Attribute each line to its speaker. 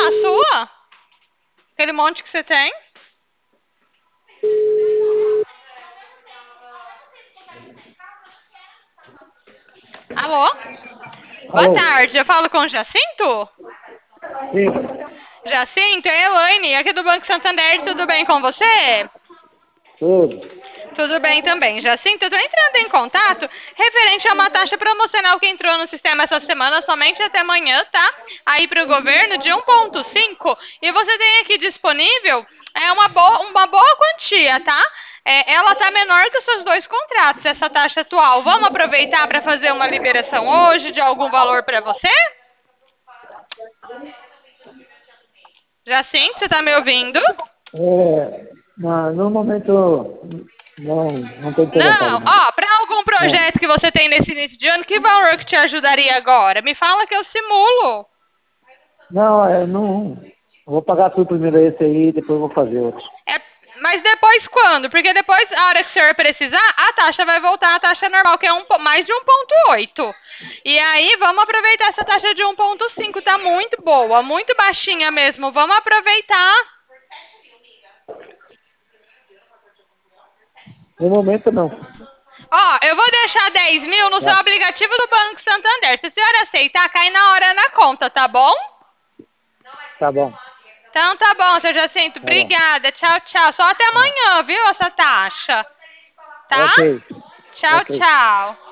Speaker 1: A sua? Aquele monte que você tem? Alô? Boa
Speaker 2: Alô?
Speaker 1: tarde, eu falo com o Jacinto?
Speaker 2: Sim,
Speaker 1: Jacinto, é Elaine, aqui do Banco Santander, tudo bem com você?
Speaker 2: tudo.
Speaker 1: Tudo bem também. Jacinto, eu tô entrando em contato referente a uma taxa promocional que entrou no sistema essa semana, somente até amanhã, tá? Aí para o governo de 1,5 e você tem aqui disponível uma boa quantia, tá? Ela tá menor que os seus dois contratos, essa taxa atual. Vamos aproveitar para fazer uma liberação hoje de algum valor para você? Jacinto, você tá me ouvindo?
Speaker 2: No momento, não estou interessado,
Speaker 1: Não,
Speaker 2: não.
Speaker 1: ó, para algum
Speaker 2: Não,
Speaker 1: projeto que você tem nesse início de ano, que valor que te ajudaria agora? Me fala que eu simulo.
Speaker 2: não. Vou pagar tudo primeiro esse aí, depois eu vou fazer outro.
Speaker 1: É, mas depois quando? Porque depois, a hora que o senhor precisar, a taxa vai voltar à taxa normal, que é mais de 1,8. E aí, vamos aproveitar essa taxa de 1,5, tá muito boa, muito baixinha mesmo. Vamos aproveitar.
Speaker 2: No momento, não.
Speaker 1: Ó, eu vou deixar 10 mil no seu
Speaker 2: Tá,
Speaker 1: aplicativo do Banco Santander. Se a senhora aceitar, cai na hora na conta, tá bom?
Speaker 2: tá bom,
Speaker 1: Então tá bom, seu Jacinto.
Speaker 2: tá bom.
Speaker 1: Obrigada. Tchau, tchau. Só até
Speaker 2: Tá.
Speaker 1: amanhã, viu, essa taxa. Tá?
Speaker 2: Ok,
Speaker 1: Tchau,
Speaker 2: ok.
Speaker 1: tchau.